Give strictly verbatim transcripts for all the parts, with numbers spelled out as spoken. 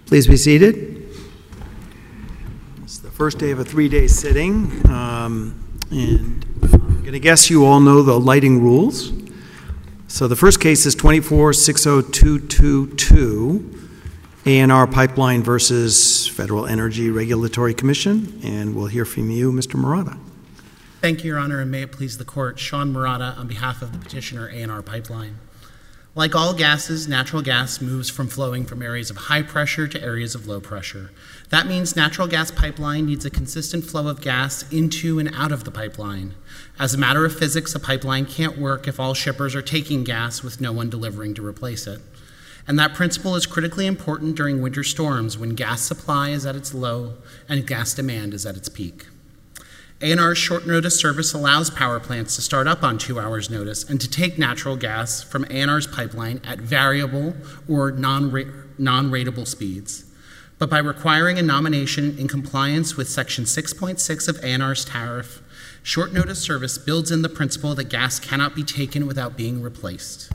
Please be seated. It's the first day of a three-day sitting, um, and I'm going to guess you all know the lighting rules. So the first case is twenty-four six oh two two two, A and R Pipeline versus Federal Energy Regulatory Commission, and we'll hear from you, Mister Murata. Thank you, Your Honor, and may it please the Court. Sean Murata on behalf of the petitioner, A and R Pipeline. Like all gases, natural gas moves from flowing from areas of high pressure to areas of low pressure. That means natural gas pipeline needs a consistent flow of gas into and out of the pipeline. As a matter of physics, a pipeline can't work if all shippers are taking gas with no one delivering to replace it. And that principle is critically important during winter storms when gas supply is at its low and gas demand is at its peak. A and R's short notice service allows power plants to start up on two hours notice and to take natural gas from A and R's pipeline at variable or non-ratable speeds. But by requiring a nomination in compliance with Section six point six of A and R's tariff, short notice service builds in the principle that gas cannot be taken without being replaced.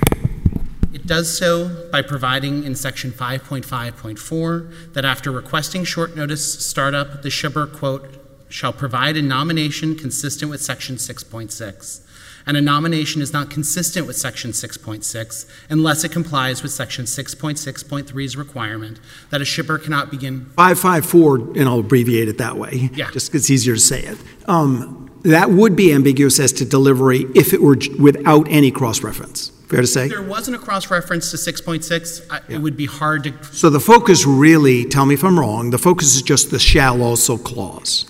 It does so by providing in Section five point five point four that after requesting short notice startup, the shipper, quote, shall provide a nomination consistent with Section six point six. And a nomination is not consistent with Section six point six unless it complies with Section six point six point three's requirement that a shipper cannot begin... five five four, and I'll abbreviate it that way, yeah. just because it's easier to say it. Um, that would be ambiguous as to delivery if it were j- without any cross-reference. Fair to say? If there wasn't a cross-reference to six point six, I, yeah. it would be hard to... So the focus really, tell me if I'm wrong, the focus is just the shall also clause.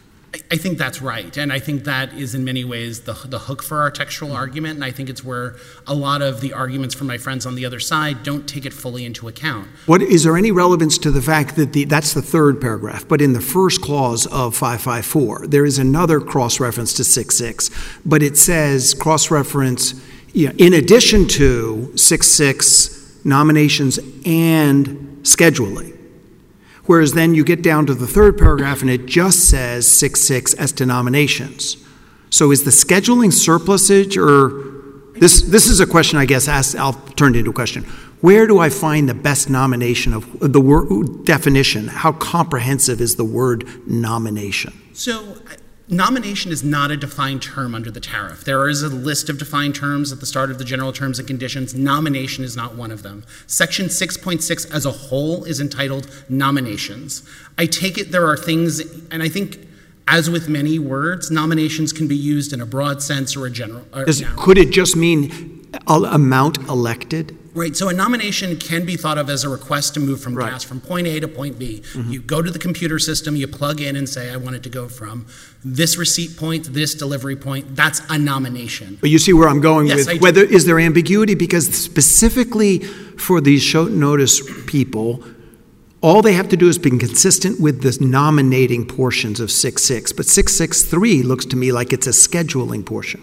I think that's right, and I think that is in many ways the, the hook for our textual argument, and I think it's where a lot of the arguments from my friends on the other side don't take it fully into account. What is there any relevance to the fact that the, that's the third paragraph, but in the first clause of five five four, there is another cross-reference to six six, but it says cross-reference, you know, in addition to six six nominations and scheduling. Whereas then you get down to the third paragraph and it just says six six as to nominations. So is the scheduling surplusage, or this this is a question I guess asked, I'll turn it into a question. Where do I find the best nomination of the word definition? How comprehensive is the word nomination? So nomination is not a defined term under the tariff. There is a list of defined terms at the start of the general terms and conditions. Nomination is not one of them. Section six point six as a whole is entitled nominations. I take it there are things, and I think as with many words, nominations can be used in a broad sense or a general. Or Does, could it just mean amount elected? Right, so a nomination can be thought of as a request to move from right. gas from point A to point B. Mm-hmm. You go to the computer system, you plug in and say, I want it to go from this receipt point to this delivery point. That's a nomination. But you see where I'm going yes, with whether is there ambiguity? Because specifically for these short notice people, all they have to do is be consistent with the nominating portions of six six. But six six three looks to me like it's a scheduling portion.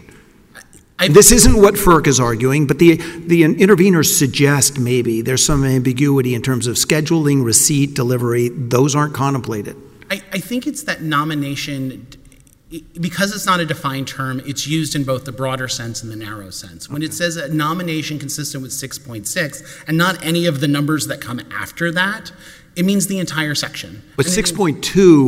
I've, this isn't what FERC is arguing, but the, the interveners suggest maybe there's some ambiguity in terms of scheduling, receipt, delivery. Those aren't contemplated. I, I think it's that nomination, because it's not a defined term, it's used in both the broader sense and the narrow sense. When okay. it says a nomination consistent with six point six, and not any of the numbers that come after that, it means the entire section. But six point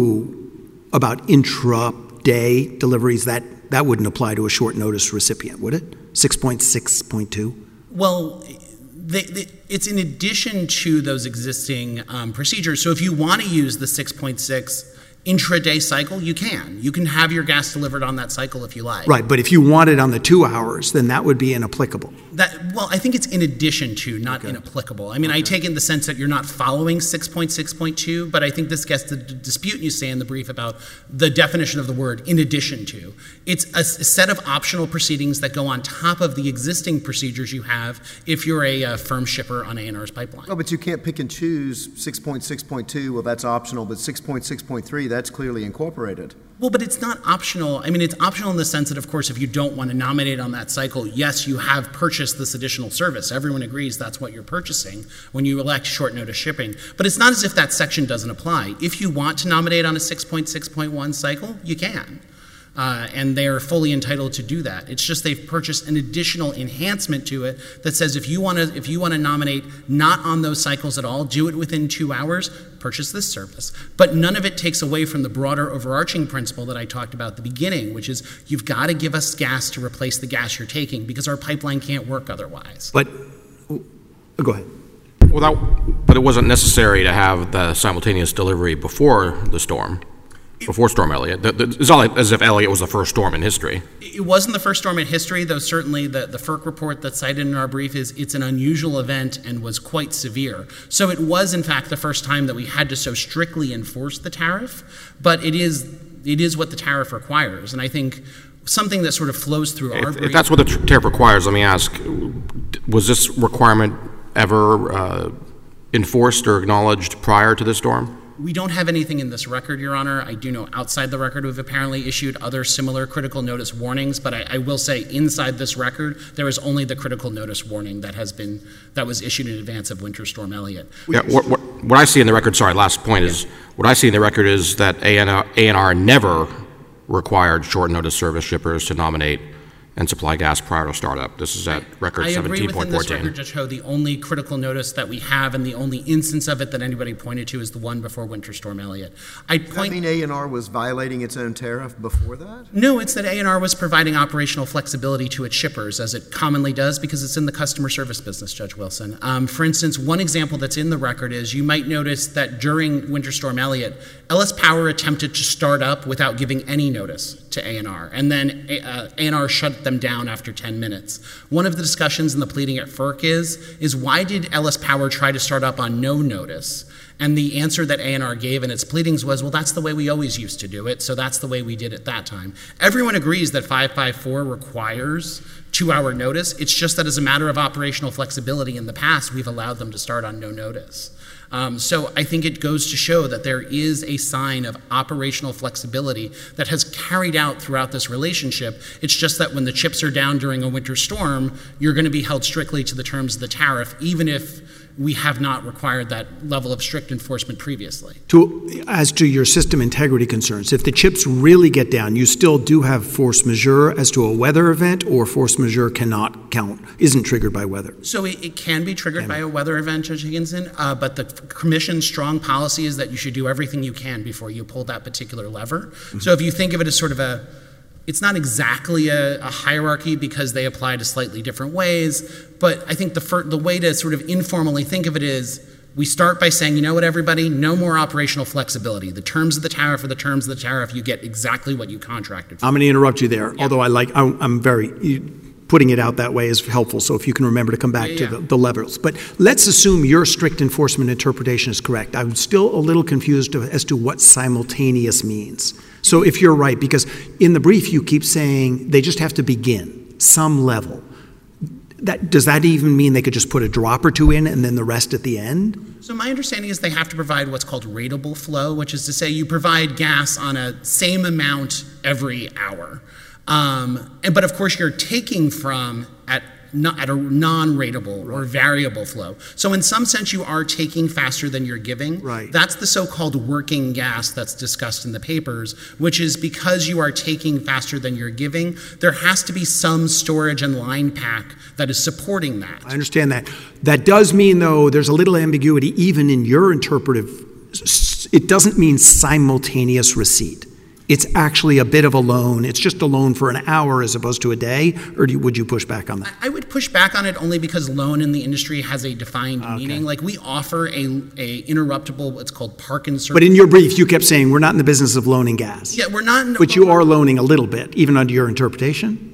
two about intra-day deliveries, that That wouldn't apply to a short notice recipient, would it? six point six point two? Well, they, they, it's in addition to those existing um, procedures. So if you want to use the six point six intraday cycle, you can. You can have your gas delivered on that cycle if you like. Right, but if you want it on the two hours, then that would be inapplicable. That well, I think it's in addition to, not okay. inapplicable. I mean, okay. I take it in the sense that you're not following six point six point two, but I think this gets to the dispute you say in the brief about the definition of the word in addition to. It's a, a set of optional proceedings that go on top of the existing procedures you have if you're a, a firm shipper on A and R's pipeline. Well, but you can't pick and choose six point six point two, well, that's optional, but six point six point three, that's clearly incorporated. Well, but it's not optional. I mean, it's optional in the sense that, of course, if you don't want to nominate on that cycle, yes, you have purchased this additional service. Everyone agrees that's what you're purchasing when you elect short notice shipping. But it's not as if that section doesn't apply. If you want to nominate on a six point six point one cycle, you can. Uh, and they are fully entitled to do that. It's just they've purchased an additional enhancement to it that says if you want to if you want to nominate not on those cycles at all, do it within two hours, purchase this service. But none of it takes away from the broader overarching principle that I talked about at the beginning, which is you've got to give us gas to replace the gas you're taking because our pipeline can't work otherwise. But, oh, go ahead. Well, that, but it wasn't necessary to have the simultaneous delivery before the storm. Before Storm Elliott. The, the, it's not like as if Elliott was the first storm in history. It wasn't the first storm in history, though certainly the, the FERC report that's cited in our brief is it's an unusual event and was quite severe. So it was, in fact, the first time that we had to so strictly enforce the tariff, but it is it is what the tariff requires. And I think something that sort of flows through our If, brief... if that's what the tariff requires, let me ask, was this requirement ever uh, enforced or acknowledged prior to this storm? We don't have anything in this record, Your Honor. I do know outside the record we've apparently issued other similar critical notice warnings, but I, I will say inside this record there is only the critical notice warning that has been that was issued in advance of Winter Storm Elliott. Yeah, what, what, what I see in the record, sorry, last point is, what I see in the record is that A N R never required short notice service shippers to nominate and supply gas prior to startup. This is at record seventeen point I agree within this fourteen. record, Judge Ho, the only critical notice that we have and the only instance of it that anybody pointed to is the one before Winter Storm Elliott. I Does that point. mean A and R was violating its own tariff before that? No, it's that A and R was providing operational flexibility to its shippers, as it commonly does, because it's in the customer service business, Judge Wilson. Um, for instance, one example that's in the record is you might notice that during Winter Storm Elliott, L S Power attempted to start up without giving any notice to A and R, and then uh, A and R shut them down after ten minutes. One of the discussions in the pleading at FERC is, is why did L S Power try to start up on no notice? And the answer that A and R gave in its pleadings was, well, that's the way we always used to do it, so that's the way we did it that time. Everyone agrees that five five four requires two-hour notice. It's just that as a matter of operational flexibility in the past, we've allowed them to start on no notice. Um, so I think it goes to show that there is a sign of operational flexibility that has carried out throughout this relationship. It's just that when the chips are down during a winter storm, you're going to be held strictly to the terms of the tariff, even if we have not required that level of strict enforcement previously. To, as to your system integrity concerns, if the chips really get down, you still do have force majeure as to a weather event, or force majeure cannot count, isn't triggered by weather? So it, it can be triggered by a weather event, Judge Higginson, uh, but the Commission's strong policy is that you should do everything you can before you pull that particular lever. Mm-hmm. So if you think of it as sort of a, it's not exactly a, a hierarchy because they apply to slightly different ways, but I think the fir- the way to sort of informally think of it is we start by saying, you know what, everybody, no more operational flexibility. The terms of the tariff are the terms of the tariff. You get exactly what you contracted for. I'm going to interrupt you there, yeah. although I like, I'm, I'm very, putting it out that way is helpful, so if you can remember to come back yeah, to yeah. the, the levels. But let's assume your strict enforcement interpretation is correct. I'm still a little confused as to what simultaneous means. So if you're right, because in the brief you keep saying they just have to begin some level. That, does that even mean they could just put a drop or two in and then the rest at the end? So my understanding is they have to provide what's called ratable flow, which is to say you provide gas on a same amount every hour. Um, and, but of course you're taking from at Not at a non-ratable right. or variable flow. So in some sense you are taking faster than you're giving. Right. That's the so-called working gas that's discussed in the papers, which is because you are taking faster than you're giving, there has to be some storage and line pack that is supporting that. I understand that. That does mean, though, there's a little ambiguity even in your interpretive. It doesn't mean simultaneous receipt. It's actually a bit of a loan. It's just a loan for an hour as opposed to a day, or do you, would you push back on that? I would push back on it only because loan in the industry has a defined okay. meaning. Like we offer a, a interruptible, what's called park and service. But in your brief, you kept saying we're not in the business of loaning gas. Yeah, we're not. In, but you are loaning a little bit, even under your interpretation?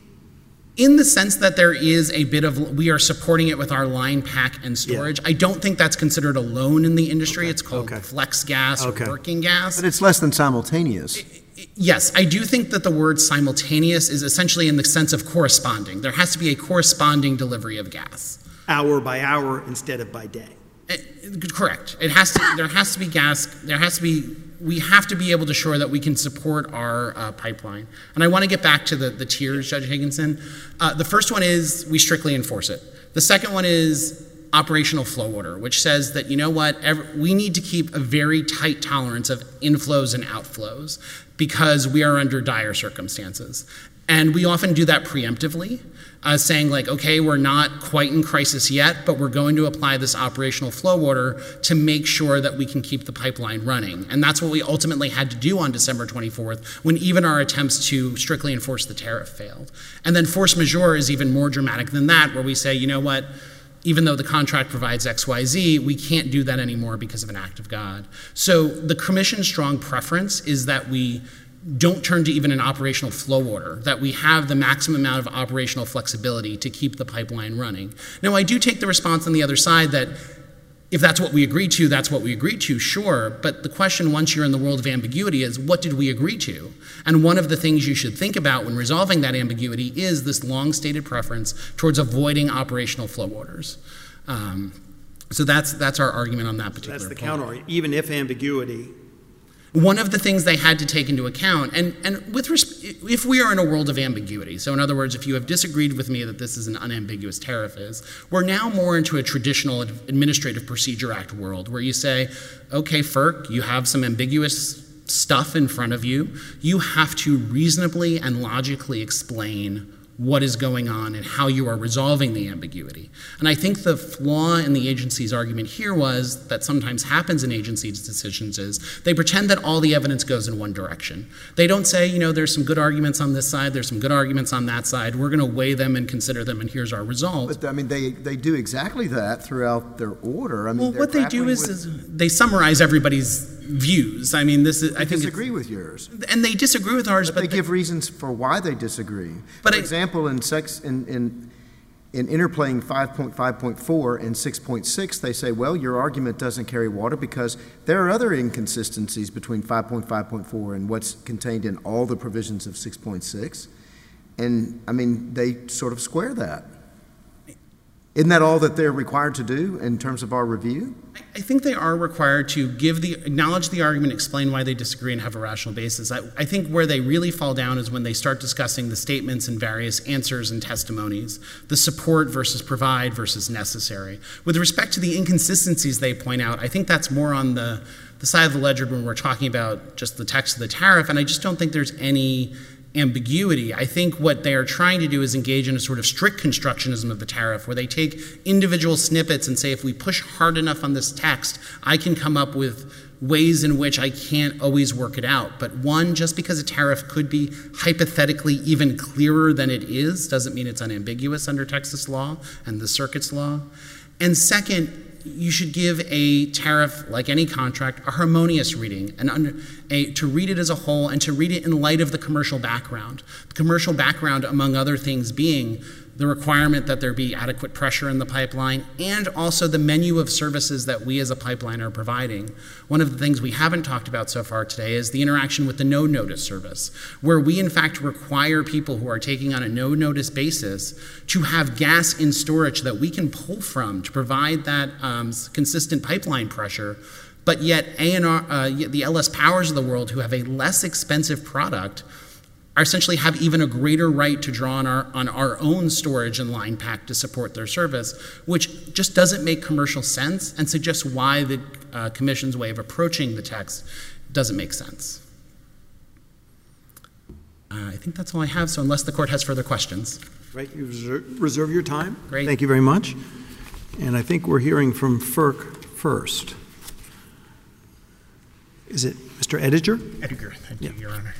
In the sense that there is a bit of, we are supporting it with our line pack and storage. Yeah. I don't think that's considered a loan in the industry. Okay. It's called okay. flex gas okay. or working gas. But it's less than simultaneous. It, it, yes, I do think that the word simultaneous is essentially in the sense of corresponding. There has to be a corresponding delivery of gas. Hour by hour instead of by day. It, correct. It has to, there has to be gas, there has to be, we have to be able to show that we can support our uh, pipeline. And I want to get back to the, the tiers, Judge Higginson. Uh, the first one is we strictly enforce it. The second one is operational flow order, which says that, you know what, every, we need to keep a very tight tolerance of inflows and outflows because we are under dire circumstances. And we often do that preemptively, uh, saying like, okay, we're not quite in crisis yet, but we're going to apply this operational flow order to make sure that we can keep the pipeline running. And that's what we ultimately had to do on December twenty-fourth, when even our attempts to strictly enforce the tariff failed. And then force majeure is even more dramatic than that, where we say, you know what, even though the contract provides X Y Z, we can't do that anymore because of an act of God. So the Commission's strong preference is that we don't turn to even an operational flow order, that we have the maximum amount of operational flexibility to keep the pipeline running. Now, I do take the response on the other side that if that's what we agreed to, that's what we agreed to, sure. But the question, once you're in the world of ambiguity, is what did we agree to? And one of the things you should think about when resolving that ambiguity is this long-stated preference towards avoiding operational flow orders. Um, so that's that's our argument on that particular That's the point. counter. Even if ambiguity. One of the things they had to take into account, and, and with resp- if we are in a world of ambiguity, so in other words, if you have disagreed with me that this is an unambiguous tariff is, we're now more into a traditional Administrative Procedure Act world where you say, okay, FERC, you have some ambiguous stuff in front of you. You have to reasonably and logically explain what is going on and how you are resolving the ambiguity. And I think the flaw in the agency's argument here was that sometimes happens in agencies' decisions is they pretend that all the evidence goes in one direction. They don't say, you know, there's some good arguments on this side, there's some good arguments on that side, we're going to weigh them and consider them, and here's our result. But, I mean, they, they do exactly that throughout their order. I mean, well, what they do is, with, is they summarize everybody's views. I mean, this is, I think disagree with yours. And they disagree with ours, but, but they, they give reasons for why they disagree. But for I, example, in sex in, in in interplaying five point five point four and six point six, they say, well, your argument doesn't carry water because there are other inconsistencies between five point five point four and what's contained in all the provisions of six point six. And I mean, they sort of square that. Isn't that all that they're required to do in terms of our review? I think they are required to give the acknowledge the argument, explain why they disagree, and have a rational basis. I, I think where they really fall down is when they start discussing the statements and various answers and testimonies, the support versus provide versus necessary. With respect to the inconsistencies they point out, I think that's more on the, the side of the ledger when we're talking about just the text of the tariff, and I just don't think there's any ambiguity. I think what they are trying to do is engage in a sort of strict constructionism of the tariff, where they take individual snippets and say, if we push hard enough on this text, I can come up with ways in which I can't always work it out. But one, just because a tariff could be hypothetically even clearer than it is, doesn't mean it's unambiguous under Texas law and the circuit's law. And second, you should give a tariff, like any contract, a harmonious reading, and under, a, to read it as a whole and to read it in light of the commercial background. The commercial background, among other things, being the requirement that there be adequate pressure in the pipeline, and also the menu of services that we as a pipeline are providing. One of the things we haven't talked about so far today is the interaction with the no-notice service, where we in fact require people who are taking on a no-notice basis to have gas in storage that we can pull from to provide that um, consistent pipeline pressure. But yet A and R, uh, the L S Powers of the world, who have a less expensive product, are essentially have even a greater right to draw on our, on our own storage and line pack to support their service, which just doesn't make commercial sense and suggests why the uh, Commission's way of approaching the text doesn't make sense. Uh, I think that's all I have, so unless the court has further questions. Right, you reserve, reserve your time. Great. Thank you very much. And I think we're hearing from FERC first. Is it Mister Ettinger? Ettinger, thank Yeah. you, Your Honor.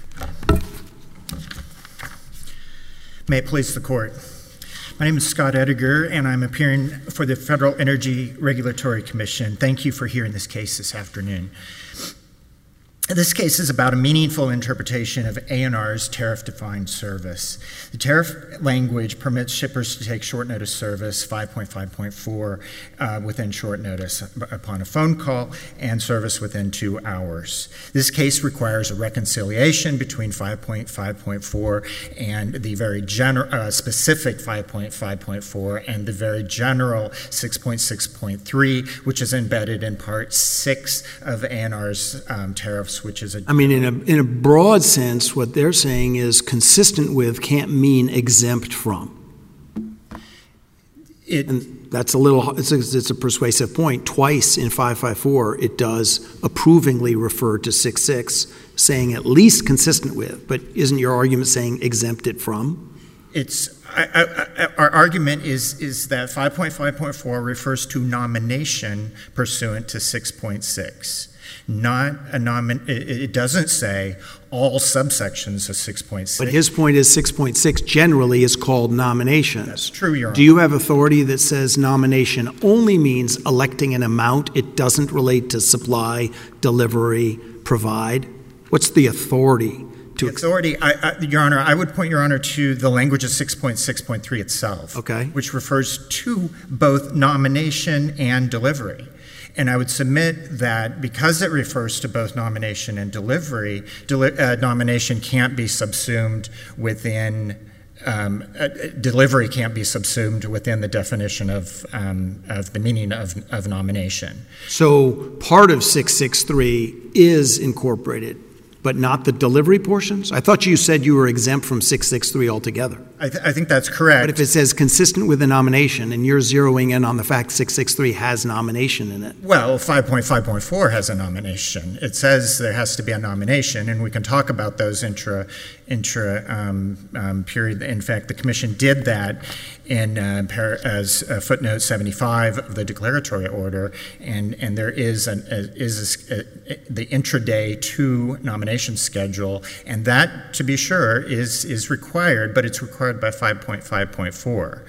May it please the court. My name is Scott Ettinger, and I'm appearing for the Federal Energy Regulatory Commission. Thank you for hearing this case this afternoon. This case is about a meaningful interpretation of A and R's tariff-defined service. The tariff language permits shippers to take short notice service, five point five point four, uh, within short notice upon a phone call, and service within two hours. This case requires a reconciliation between five point five point four and the very gener- uh, specific five point five point four and the very general six point six point three, which is embedded in Part six of A and R's um, tariffs, which is a... I mean, in a, in a broad sense, what they're saying is consistent with can't mean exempt from. It, And that's a little, it's a, it's a persuasive point. Twice in five five four, it does approvingly refer to six six, saying at least consistent with, but isn't your argument saying exempt it from? It's, I, I, I, our argument is, is that five point five point four refers to nomination pursuant to six point six. Not a nomin, it, it doesn't say all subsections of six point six. But his point is six point six generally is called nominations. That's true, Your Honor. Do you have authority that says nomination only means electing an amount? It doesn't relate to supply, delivery, provide? What's the authority to... The authority, I, I, Your Honor, I would point, Your Honor, to the language of six point six point three itself. Okay. Which refers to both nomination and delivery. And I would submit that because it refers to both nomination and delivery, deli- uh, nomination can't be subsumed within, um, uh, delivery can't be subsumed within the definition of, um, of the meaning of, of nomination. So part of six six three is incorporated, but not the delivery portions? I thought you said you were exempt from six six three altogether. I, th- I think that's correct. But if it says consistent with the nomination, and you're zeroing in on the fact six six three has nomination in it. Well, five point five point four has a nomination. It says there has to be a nomination, and we can talk about those intra, intra um, um, period. In fact, the Commission did that in uh, par- as uh, footnote seventy-five of the declaratory order, and, and there is, an, a, is a, a, the intraday to nomination schedule, and that, to be sure, is, is required, but it's required by five point five point four.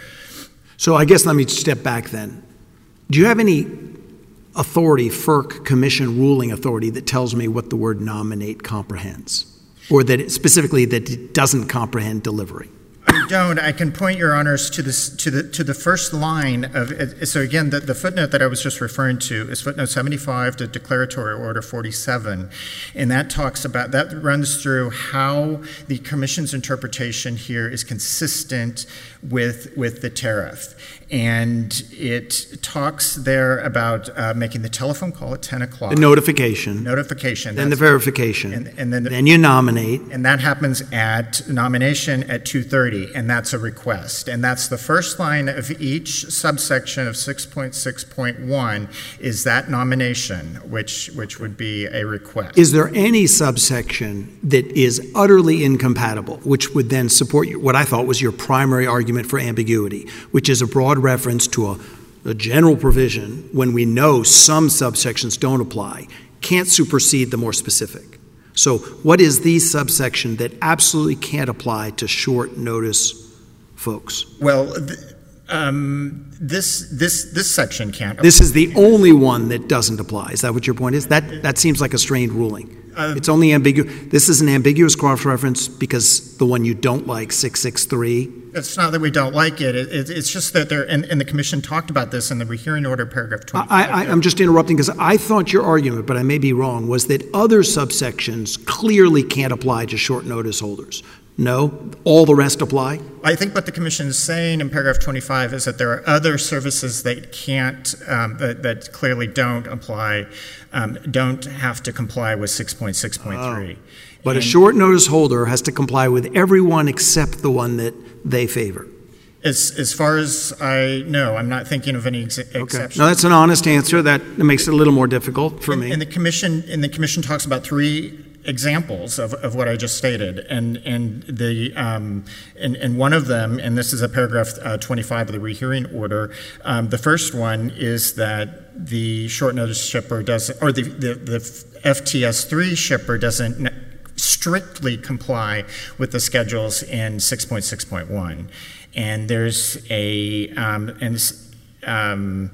So I guess let me step back then. Do you have any authority, F E R C Commission ruling authority, that tells me what the word nominate comprehends? Or that it, specifically that it doesn't comprehend delivery? I don't. I can point, Your Honors, to this to the to the first line of. So again, the, the footnote that I was just referring to is footnote seventy-five to Declaratory Order forty-seven, and that talks about that runs through how the Commission's interpretation here is consistent with with the tariff, and it talks there about uh, making the telephone call at ten o'clock. The notification. Notification. Then the verification. And, and then the, then you nominate. And that happens at nomination at two thirty, and that's a request. And that's the first line of each subsection of six point six point one is that nomination, which which would be a request. Is there any subsection that is utterly incompatible, which would then support your, what I thought was your primary argument for ambiguity, which is a broad reference to a, a general provision when we know some subsections don't apply, can't supersede the more specific? So what is the subsection that absolutely can't apply to short notice folks? Well, th- um, this this this section can't. This is the only one that doesn't apply. Is that what your point is? That that seems like a strained ruling. Uh, it's only ambiguous. This is an ambiguous cross-reference because the one you don't like, six six three. It's not that we don't like it. it, it it's just that there, and, and the Commission talked about this in the rehearing order, paragraph twenty-five. I, I, I'm just interrupting because I thought your argument, but I may be wrong, was that other subsections clearly can't apply to short notice holders. No? All the rest apply? I think what the Commission is saying in paragraph twenty-five is that there are other services that can't, um, that, that clearly don't apply, um, don't have to comply with six point six point three. Oh. But and a short notice holder has to comply with everyone except the one that they favor. As, as far as I know, I'm not thinking of any ex- okay. exceptions. No, that's an honest answer. That makes it a little more difficult for and, me. And the Commission, and the Commission talks about three examples of, of what I just stated, and and the um, and, and one of them, and this is a paragraph uh, twenty-five of the rehearing order. Um, the first one is that the short notice shipper doesn't, or the the, the F T S three shipper doesn't strictly comply with the schedules in six point six point one, and there's a um, and um,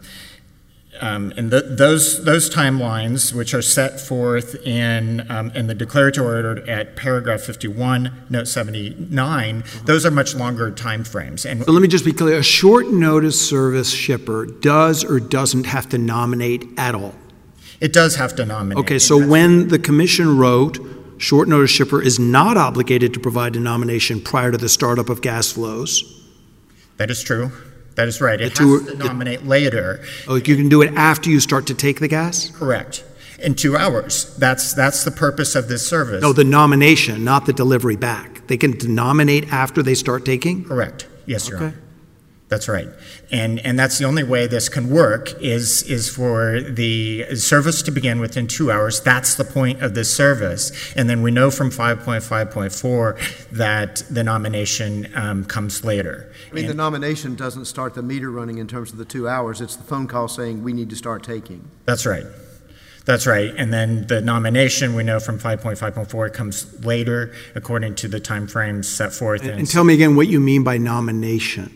Um, and the, those those timelines, which are set forth in um, in the declaratory order at paragraph fifty-one, note seventy-nine, mm-hmm. those are much longer time frames. And so let me just be clear: a short notice service shipper does or doesn't have to nominate at all. It does have to nominate. Okay, so when the Commission wrote, short notice shipper is not obligated to provide a nomination prior to the startup of gas flows. That is true. That is right. It two, has to nominate the, later. Oh, you can do it after you start to take the gas? Correct. In two hours. That's that's the purpose of this service. No, the nomination, not the delivery back. They can nominate after they start taking? Correct. Yes, Your okay. Honor. That's right. And and that's the only way this can work is is for the service to begin within two hours. That's the point of this service. And then we know from five point five point four that the nomination um, comes later. I mean, and the nomination doesn't start the meter running in terms of the two hours. It's the phone call saying we need to start taking. That's right. That's right. And then the nomination, we know from five point five point four, comes later according to the time frames set forth. And, and tell me again what you mean by nomination.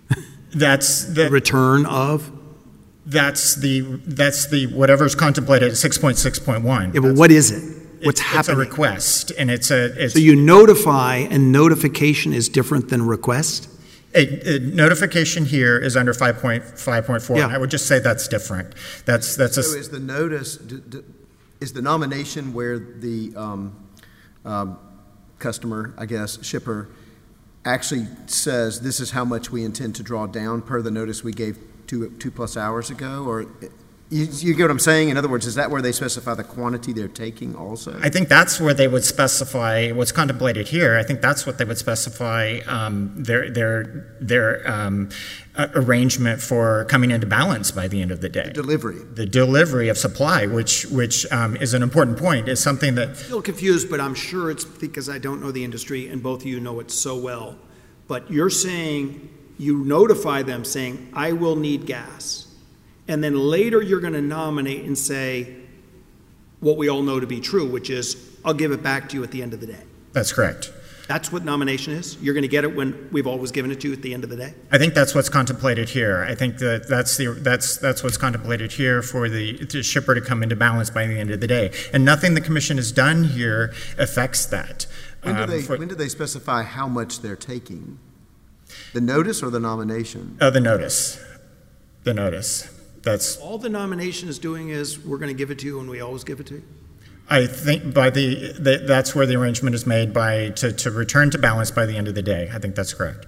That's the, the return of? That's the that's the whatever's contemplated at six point six point one. Yeah, but what is it? What's it's, happening? It's a request, and it's a. It's, so you notify, and notification is different than request? A, a notification here is under five point five point four. Yeah. I would just say that's different. That's that's a. So is the notice d- d- is the nomination where the um, um, customer, I guess, shipper, actually says this is how much we intend to draw down per the notice we gave two two plus hours ago, or you, you get what I'm saying? In other words, is that where they specify the quantity they're taking also? I think that's where they would specify what's contemplated here. I think that's what they would specify um, their their their um, uh, arrangement for coming into balance by the end of the day. The delivery. The delivery of supply, which which um, is an important point, is something that. I'm still confused, but I'm sure it's because I don't know the industry, and both of you know it so well. But you're saying you notify them saying, I will need gas. And then later you're going to nominate and say what we all know to be true, which is, I'll give it back to you at the end of the day. That's correct. That's what nomination is? You're going to get it when we've always given it to you at the end of the day? I think that's what's contemplated here. I think that that's the that's that's what's contemplated here for the, the shipper to come into balance by the end of the day. And nothing the commission has done here affects that. When do, um, they, for, when do they specify how much they're taking? The notice or the nomination? Uh, the notice. The notice. That's. All the nomination is doing is we're going to give it to you and we always give it to you? I think by the, the that's where the arrangement is made by to, to return to balance by the end of the day. I think that's correct.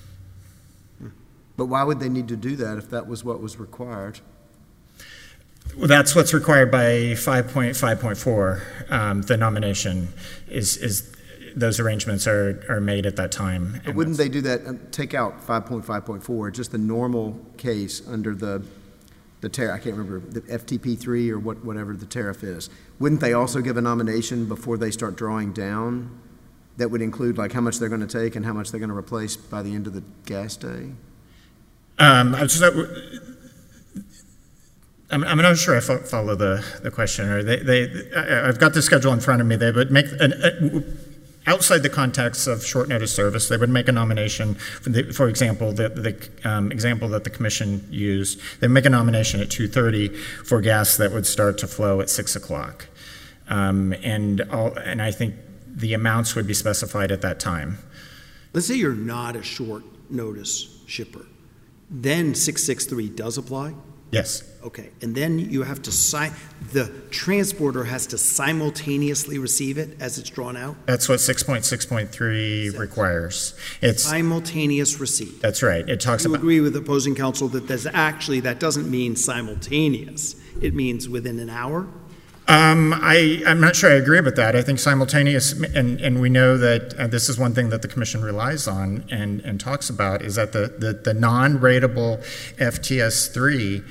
But why would they need to do that if that was what was required? Well, that's what's required by five point five point four. Um, the nomination is is those arrangements are, are made at that time. But wouldn't they do that? Um, take out five point five point four, just the normal case under the the tariff. I can't remember the F T P three or what whatever the tariff is. Wouldn't they also give a nomination before they start drawing down? That would include like how much they're going to take and how much they're going to replace by the end of the gas day. Um, I was just, I'm, I'm not sure I fo- follow the, the question. Or they, they, I, I've got the schedule in front of me. They would make an, a, outside the context of short notice service. They would make a nomination. For, the, for example, the, the um, example that the commission used. They would make a nomination at two thirty for gas that would start to flow at six o'clock, um, and all, and I think the amounts would be specified at that time. Let's say you're not a short notice shipper. Then six six three does apply? Yes. Okay, and then you have to sign, the transporter has to simultaneously receive it as it's drawn out? That's what six point six point three requires. It's Simultaneous receipt. That's right. It talks You about. agree with opposing counsel that there's actually, that doesn't mean simultaneous. It means within an hour? Um, I, I'm not sure I agree with that. I think simultaneous, and, and we know that uh, this is one thing that the Commission relies on and, and talks about, is that the, the, the non-ratable F T S three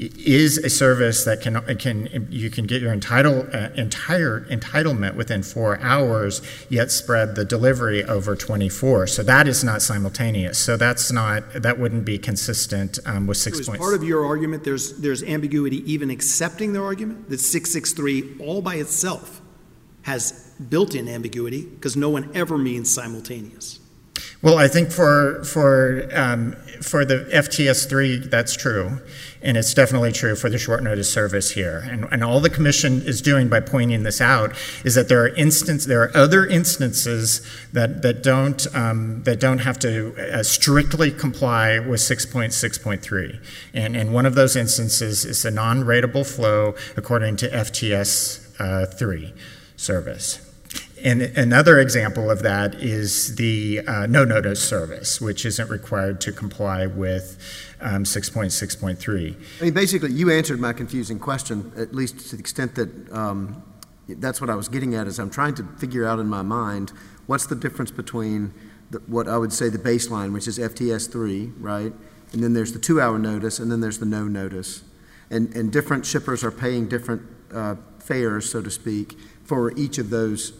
is a service that can can you can get your entitle, uh, entire entitlement within four hours, yet spread the delivery over twenty-four. So that is not simultaneous. So that's not that wouldn't be consistent um, with six So as points. part of your argument, there's there's ambiguity even accepting their argument that six six three all by itself has built-in ambiguity because no one ever means simultaneous. Well, I think for for um, for the F T S three, that's true, and it's definitely true for the short notice service here. And, and all the Commission is doing by pointing this out is that there are instance there are other instances that that don't um, that don't have to uh, strictly comply with six point six point three, and and one of those instances is the non-ratable flow according to F T S uh, three service. And another example of that is the uh, no-notice service, which isn't required to comply with um, six point six point three. I mean, basically, you answered my confusing question, at least to the extent that um, that's what I was getting at, is I'm trying to figure out in my mind what's the difference between the, what I would say the baseline, which is F T S three, right, and then there's the two-hour notice, and then there's the no notice. And, and different shippers are paying different uh, fares, so to speak, for each of those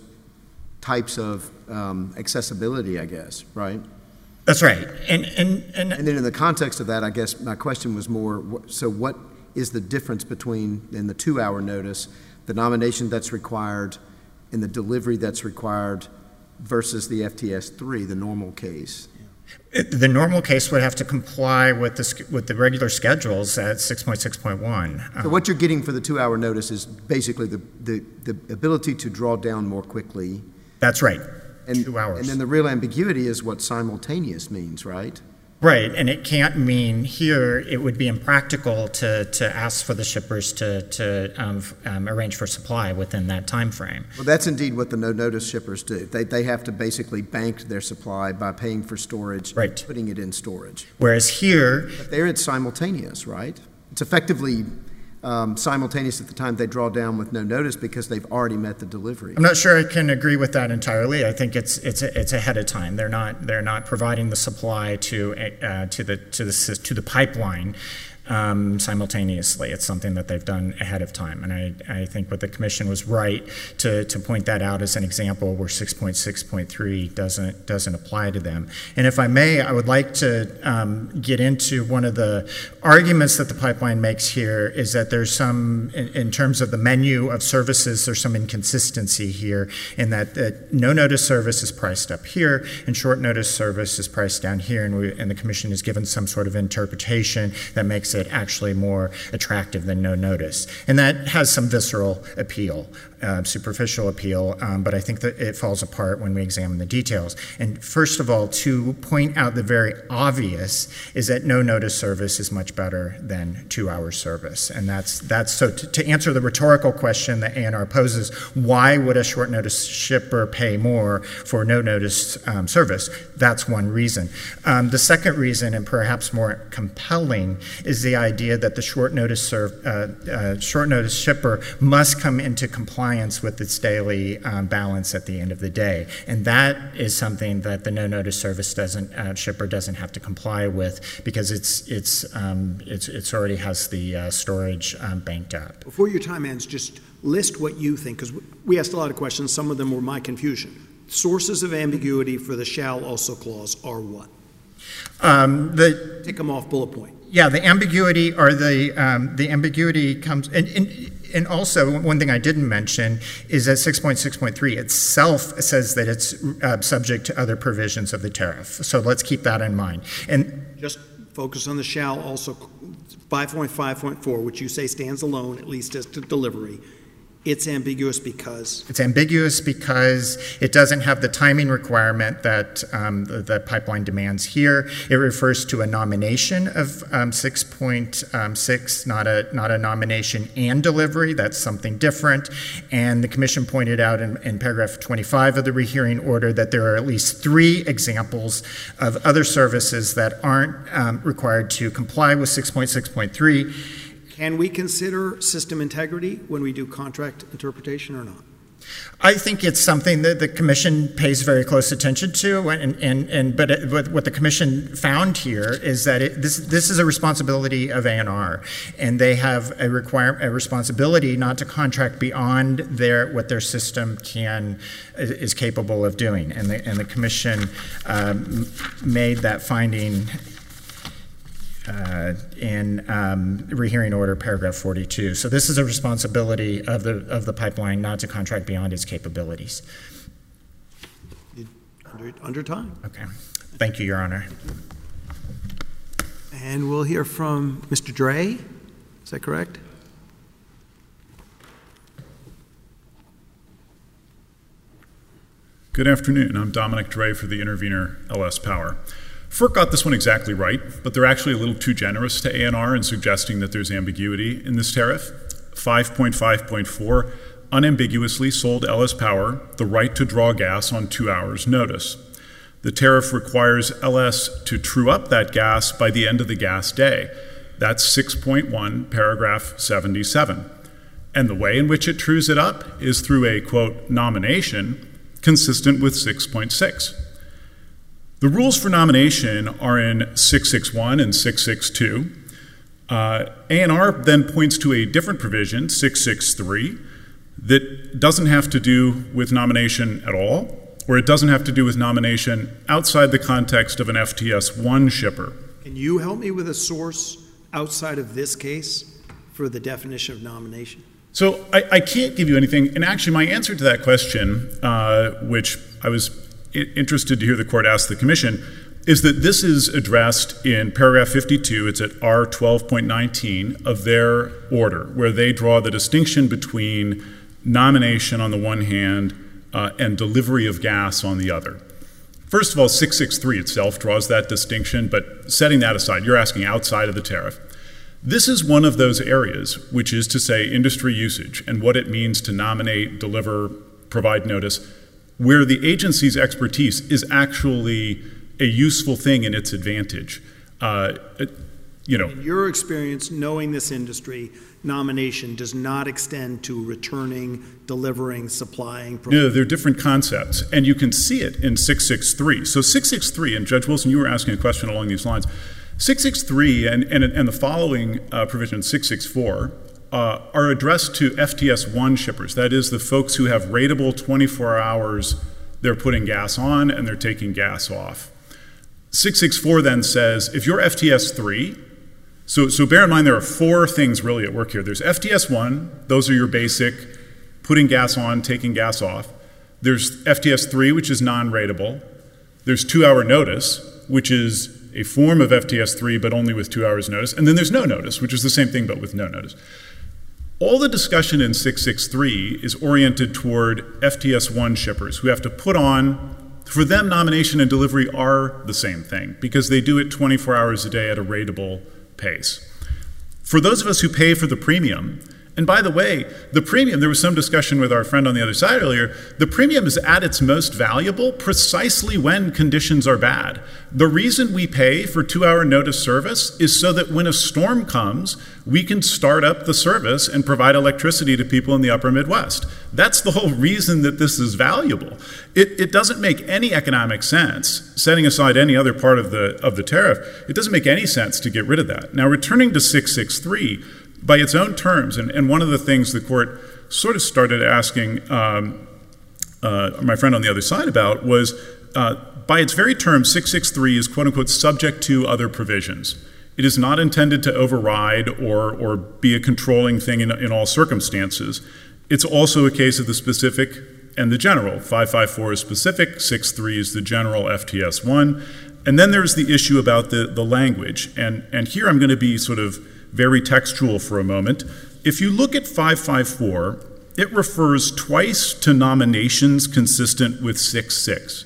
types of um, accessibility, I guess, right? That's right. And, and, and, and then in the context of that, I guess my question was more, so what is the difference between, in the two-hour notice, the nomination that's required and the delivery that's required versus the F T S three, the normal case? The normal case would have to comply with the, with the regular schedules at six point six point one. So what you're getting for the two-hour notice is basically the, the, the ability to draw down more quickly. That's right, and, two hours. And then the real ambiguity is what simultaneous means, right? Right, and it can't mean here it would be impractical to, to ask for the shippers to, to um, um, arrange for supply within that time frame. Well, that's indeed what the no-notice shippers do. They, they have to basically bank their supply by paying for storage, right, putting it in storage. Whereas here... But there it's simultaneous, right? It's effectively um, simultaneous at the time they draw down with no notice because they've already met the delivery. I'm not sure I can agree with that entirely. I think it's it's it's ahead of time. They're not they're not providing the supply to uh, to the to the to the pipeline um, simultaneously. It's something that they've done ahead of time, and I I think what the commission was right to to point that out as an example where six point six point three doesn't doesn't apply to them. And if I may, I would like to um, get into one of the arguments that the pipeline makes here is that there's some in, in terms of the menu of services, there's some inconsistency here in that, that no notice service is priced up here and short notice service is priced down here, and, we, and the commission is given some sort of interpretation that makes it actually more attractive than no notice. And that has some visceral appeal, uh, superficial appeal, um, but I think that it falls apart when we examine the details. And first of all, to point out the very obvious is that no notice service is much better than two-hour service. And that's, that's so to, to answer the rhetorical question that A N R poses, why would a short notice shipper pay more for no notice um, service? That's one reason. Um, the second reason, and perhaps more compelling, is the idea that the short notice serve, uh, uh, short notice shipper must come into compliance with its daily um, balance at the end of the day, and that is something that the no notice service doesn't uh, shipper doesn't have to comply with because it's it's um, it's it's already has the uh, storage um, banked up. Before your time ends, just list what you think, because we asked a lot of questions. Some of them were my confusion. Sources of ambiguity for the shall also clause are what? Um, the Take them off bullet point. Yeah, the ambiguity or the um, the ambiguity comes, and, and and also one thing I didn't mention is that six point six point three itself says that it's uh, subject to other provisions of the tariff. So let's keep that in mind. And just focus on the shall also five point five point four, which you say stands alone, at least as to delivery. It's ambiguous because? It's ambiguous because it doesn't have the timing requirement that um, the, the pipeline demands here. It refers to a nomination of um, six point six, not a, not a nomination and delivery. That's something different. And the commission pointed out in, in paragraph twenty-five of the rehearing order that there are at least three examples of other services that aren't um, required to comply with six point six point three. Can we consider system integrity when we do contract interpretation or not? I think it's something that the commission pays very close attention to, and and, and but, it, but what the commission found here is that it, this this is a responsibility of A N R, and they have a require a responsibility not to contract beyond their what their system can is capable of doing, and the and the commission um, made that finding. Uh, in um, rehearing order paragraph forty-two. So this is a responsibility of the of the pipeline not to contract beyond its capabilities. Under, under time. Okay. Thank you, Your Honor. And we'll hear from Mister Dre. Is that correct? Good afternoon. I'm Dominic Dre for the intervener L S Power. FERC got this one exactly right, but they're actually a little too generous to A N R in suggesting that there's ambiguity in this tariff. five point five point four unambiguously sold L S Power the right to draw gas on two hours' notice. The tariff requires L S to true up that gas by the end of the gas day. That's six point one, paragraph seventy-seven. And the way in which it trues it up is through a, quote, nomination consistent with six point six. The rules for nomination are in six sixty-one and six sixty-two. Uh, A N R then points to a different provision, six sixty-three, that doesn't have to do with nomination at all, or it doesn't have to do with nomination outside the context of an F T S one shipper. Can you help me with a source outside of this case for the definition of nomination? So I, I can't give you anything, and actually my answer to that question, uh, which I was I- interested to hear the court ask the commission, is that this is addressed in paragraph fifty-two, it's at R twelve point nineteen of their order, where they draw the distinction between nomination on the one hand uh, and delivery of gas on the other. First of all, six sixty-three itself draws that distinction, but setting that aside, you're asking outside of the tariff. This is one of those areas, which is to say industry usage and what it means to nominate, deliver, provide notice, where the agency's expertise is actually a useful thing in its advantage. Uh, it, you know, In your experience, knowing this industry, nomination does not extend to returning, delivering, supplying. No, they're different concepts, and you can see it in six sixty-three. So six sixty-three, and Judge Wilson, you were asking a question along these lines. six sixty-three and, and, and the following uh, provision, six sixty-four, uh, are addressed to F T S one shippers. That is, the folks who have ratable twenty-four hours, they're putting gas on and they're taking gas off. six sixty-four then says, if you're F T S three, so, so bear in mind there are four things really at work here. There's F T S one, those are your basic, putting gas on, taking gas off. There's F T S three, which is non-ratable. There's two-hour notice, which is a form of F T S three, but only with two hours notice. And then there's no notice, which is the same thing, but with no notice. All the discussion in six sixty-three is oriented toward F T S one shippers who have to put on, for them, nomination and delivery are the same thing because they do it twenty-four hours a day at a ratable pace. For those of us who pay for the premium, and by the way, the premium, there was some discussion with our friend on the other side earlier, the premium is at its most valuable precisely when conditions are bad. The reason we pay for two-hour notice service is so that when a storm comes, we can start up the service and provide electricity to people in the upper Midwest. That's the whole reason that this is valuable. It, it doesn't make any economic sense, setting aside any other part of the, of the tariff, it doesn't make any sense to get rid of that. Now, returning to six sixty-three, by its own terms, and, and one of the things the court sort of started asking um, uh, my friend on the other side about was, uh, by its very terms, six sixty-three is quote-unquote subject to other provisions. It is not intended to override or, or be a controlling thing in, in all circumstances. It's also a case of the specific and the general. five fifty-four is specific, six sixty-three is the general F T S one. And then there's the issue about the, the language. And, and here I'm going to be sort of very textual for a moment. If you look at five fifty-four, it refers twice to nominations consistent with six sixty.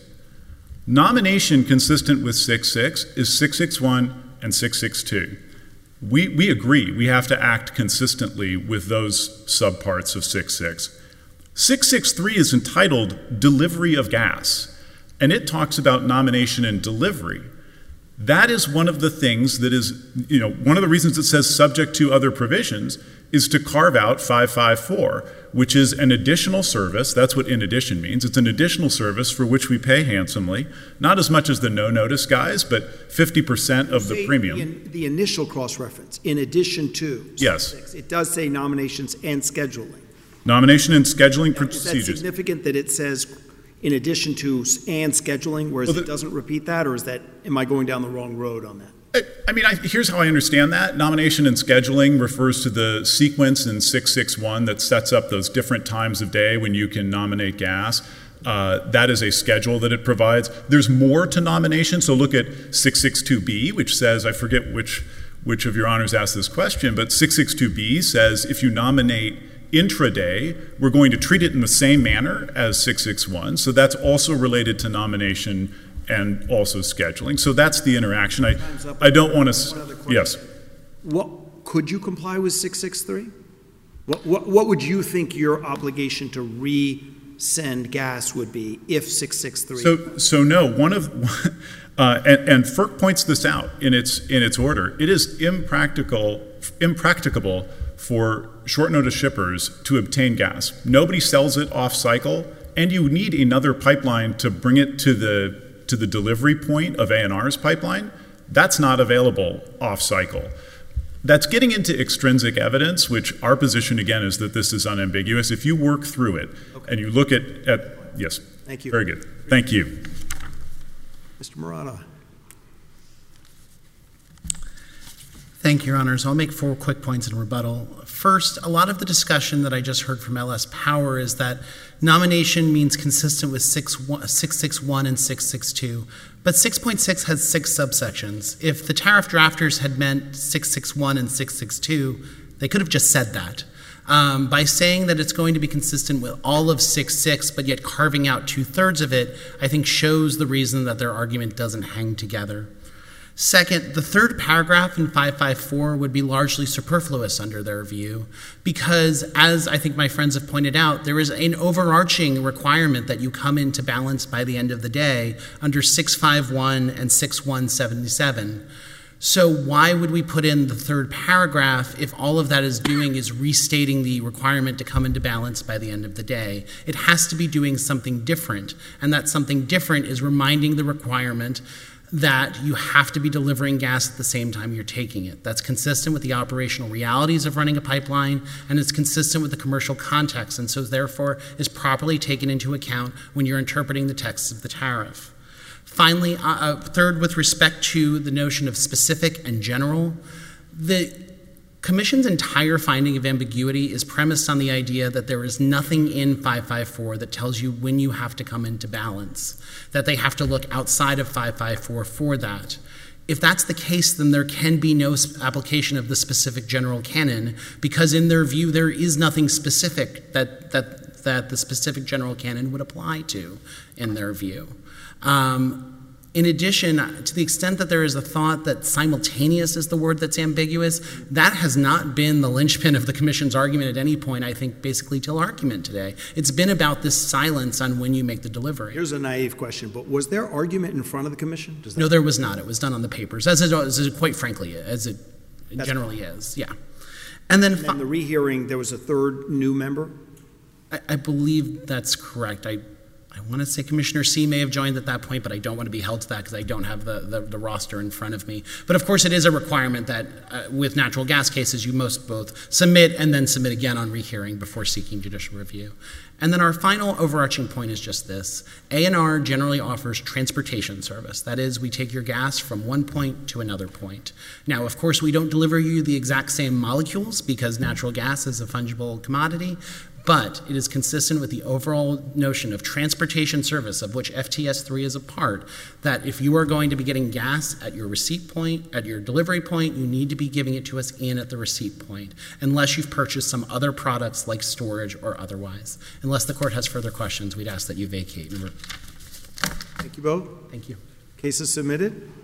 Nomination consistent with six sixty is six sixty-one and six sixty-two. We, we agree we have to act consistently with those subparts of six sixty. six sixty-three is entitled Delivery of Gas, and it talks about nomination and delivery. That is one of the things that is, you know, one of the reasons it says subject to other provisions is to carve out five fifty-four, which is an additional service. That's what in addition means. It's an additional service for which we pay handsomely, not as much as the no notice guys, but fifty percent of the Say premium. In the initial cross-reference, in addition to Yes. six six, it does say nominations and scheduling. Nomination and scheduling Is that procedures. significant that it says in addition to s- and scheduling, whereas Well, the- it doesn't repeat that, or is that, am I going down the wrong road on that? I- I mean, I, here's how I understand that. Nomination and scheduling refers to the sequence in six sixty-one that sets up those different times of day when you can nominate gas. Uh, that is a schedule that it provides. There's more to nomination, so look at six sixty-two B, which says, I forget which, which of your honors asked this question, but six sixty-two B says if you nominate intraday, we're going to treat it in the same manner as six sixty-one. So that's also related to nomination and also scheduling. So that's the interaction. I, I don't want One other to, question. yes. What, could you comply with six sixty-three? What, what, what would you think your obligation to resend gas would be if six sixty-three? So, so no, one of, uh, and, and FERC points this out in its, in its order. It is impractical, impracticable for short notice shippers to obtain gas. Nobody sells it off cycle, and you need another pipeline to bring it to the to the delivery point of A N R's pipeline, that's not available off-cycle. That's getting into extrinsic evidence, which our position, again, is that this is unambiguous. If you work through it Okay. and you look at, at, yes. Thank you. Very good. Thank you. Mister Murata. Thank you, Your Honors. I'll make four quick points in rebuttal. First, a lot of the discussion that I just heard from L S Power is that nomination means consistent with six sixty-one and six sixty-two, but six point six has six subsections. If the tariff drafters had meant six sixty-one and six sixty-two, they could have just said that. Um, by saying that it's going to be consistent with all of six six, but yet carving out two-thirds of it, I think shows the reason that their argument doesn't hang together. Second, the third paragraph in five five four would be largely superfluous under their view because, as I think my friends have pointed out, there is an overarching requirement that you come into balance by the end of the day under six fifty-one and sixty-one seventy-seven. So why would we put in the third paragraph if all of that is doing is restating the requirement to come into balance by the end of the day? It has to be doing something different, and that something different is reminding the requirement that you have to be delivering gas at the same time you're taking it. That's consistent with the operational realities of running a pipeline, and it's consistent with the commercial context, and so therefore is properly taken into account when you're interpreting the text of the tariff. Finally, uh, third, with respect to the notion of specific and general, the Commission's entire finding of ambiguity is premised on the idea that there is nothing in five five four that tells you when you have to come into balance, that they have to look outside of five five four for that. If that's the case, then there can be no application of the specific general canon, because in their view, there is nothing specific that, that, that the specific general canon would apply to in their view. Um, In addition, to the extent that there is a thought that simultaneous is the word that's ambiguous, that has not been the linchpin of the Commission's argument at any point, I think, basically till argument today. It's been about this silence on when you make the delivery. Here's a naive question, but was there argument in front of the Commission? Does that No, there was not. It was done on the papers, as it, as it quite frankly, as it That's generally fine. is, yeah. And then and the rehearing, there was a third new member? I, I believe that's correct. I I want to say Commissioner C may have joined at that point, but I don't want to be held to that because I don't have the, the, the roster in front of me. But of course, it is a requirement that uh, with natural gas cases, you must both submit and then submit again on rehearing before seeking judicial review. And then our final overarching point is just this. A N R generally offers transportation service. That is, we take your gas from one point to another point. Now, of course, we don't deliver you the exact same molecules because natural gas is a fungible commodity, but it is consistent with the overall notion of transportation service, of which F T S three is a part, that if you are going to be getting gas at your receipt point, at your delivery point, you need to be giving it to us in at the receipt point, unless you've purchased some other products like storage or otherwise. Unless the court has further questions, we'd ask that you vacate. Thank you both. Thank you. Case is submitted.